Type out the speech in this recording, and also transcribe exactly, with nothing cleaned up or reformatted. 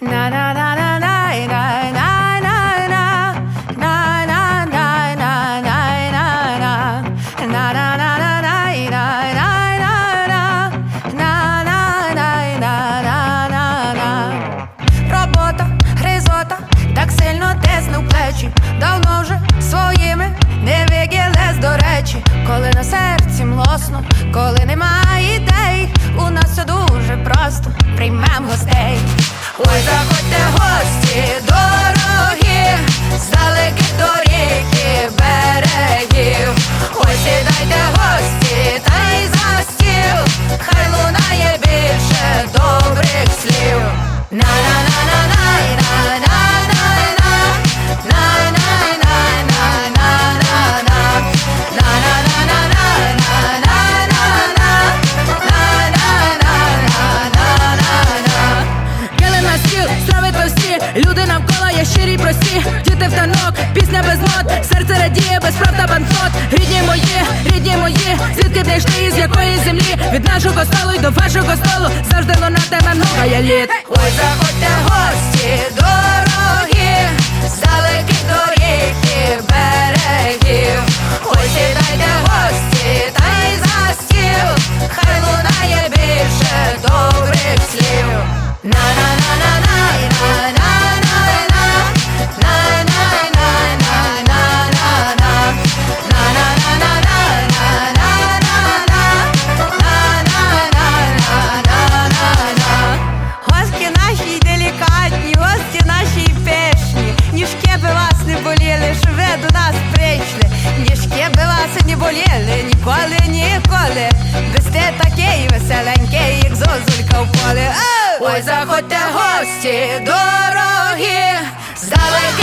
Na na na na na na na na na na na na na na na na na na Робота, гризота, так сильно тиснув плечі. Давно вже своїми не викілес, до речі. Коли на серці млосно, коли немає ідей, у нас все дуже просто, приймем гостей. Ой, заходьте гості дорогі, здалеки до ріки берегів. Ой, сідайте гості, та й за стіл, хай лунає більше добрих слів. Люди навколо є щирі, прості, діти в танок, пісня без нот, серце радіє, без прав та банкнот. Рідні мої, рідні мої, звідки прийшли, з якої землі? Від нашого столу й до вашого столу завжди лунатиме много є літ. Ой, заходьте гості дорогі, здалеки до ріки берегів. Ой, сідайте гості, та й за стіл, хай лунає більше добрих слів. На-на-на-на-на-на-на. Гості наші делікатні, гості наші пишні. Ніжки би вас не боліли, що ви до нас прийшли. Ніжки би вас не боліли, ніколи, ніколи. Без ти такий веселенький, як зозулька в полі. Ой, заходьте гості дорогі, здалеки